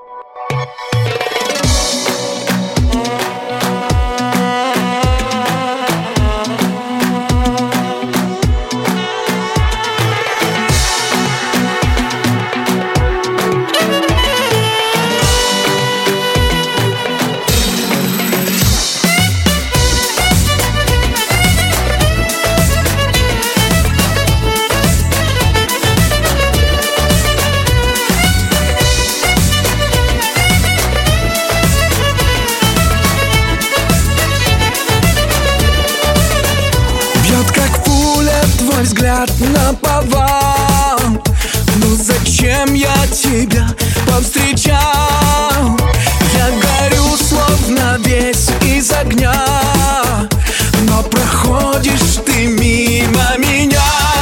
Взгляд наповал. Ну зачем я тебя повстречал? Я горю, словно весь из огня, но проходишь ты мимо меня.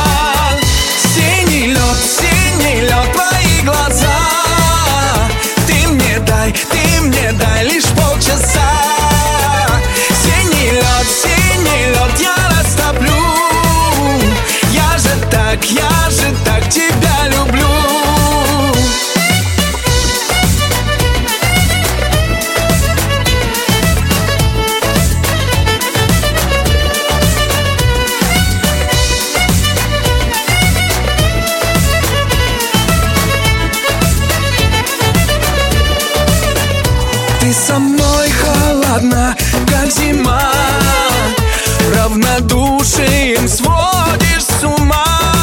Синий лед, твои глаза. Ты мне дай лишь полчаса. Синий лед, я растоплю. Я же так тебя люблю. Ты со мной холодна, как зима, равнодушием сводишь с ума.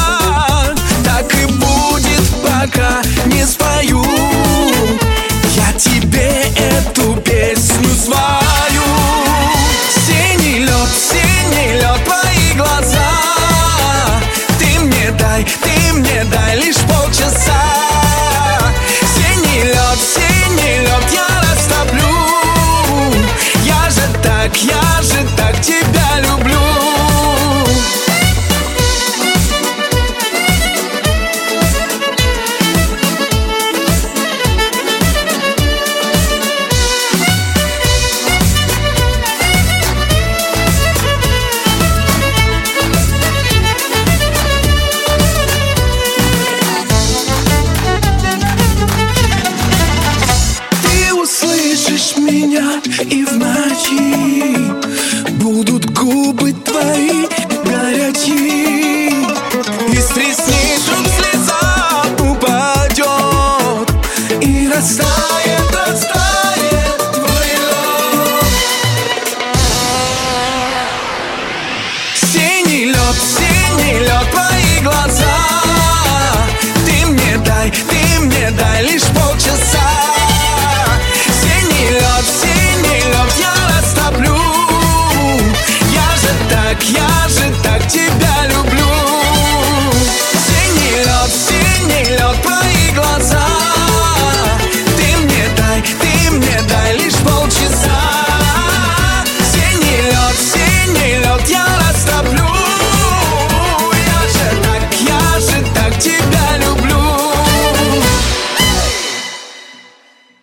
Пока не спою я тебе эту песню свою. Синий лед, твои глаза. Ты мне дай лишь полчаса. Синий лед, я растоплю. Я же так тебя люблю. Меня и в ночи будут губы твои горячие. Из ресниц слеза упадет и растает твой лед. Синий лед, твои глаза. Ты мне дай лишь полчаса. Синий лед, я растоплю. Я же так